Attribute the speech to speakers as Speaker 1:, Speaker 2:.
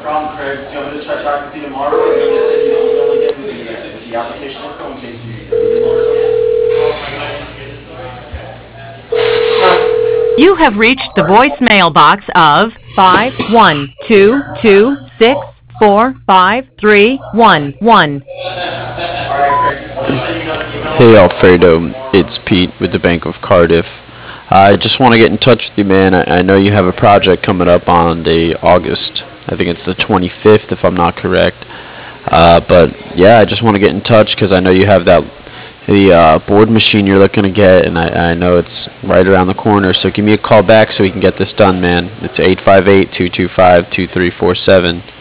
Speaker 1: problem, Craig. Do you want me to check back with you tomorrow, or do you want me to send you the email again with the application info in case you need more or something?
Speaker 2: You have reached the voicemail box of 51226453111.
Speaker 1: All right, Craig. I'll just send you another
Speaker 3: Hey
Speaker 1: email.
Speaker 3: Alfredo, it's Pete with the Bank of Cardiff. I just want to get in touch with you, man. I know you have a project coming up on the August. I think it's the 25th, if I'm not correct. But yeah, I just want to get in touch because I know you have the board machine you're looking to get, and I know it's right around the corner. So give me a call back so we can get this done, man. It's 858-225-2347.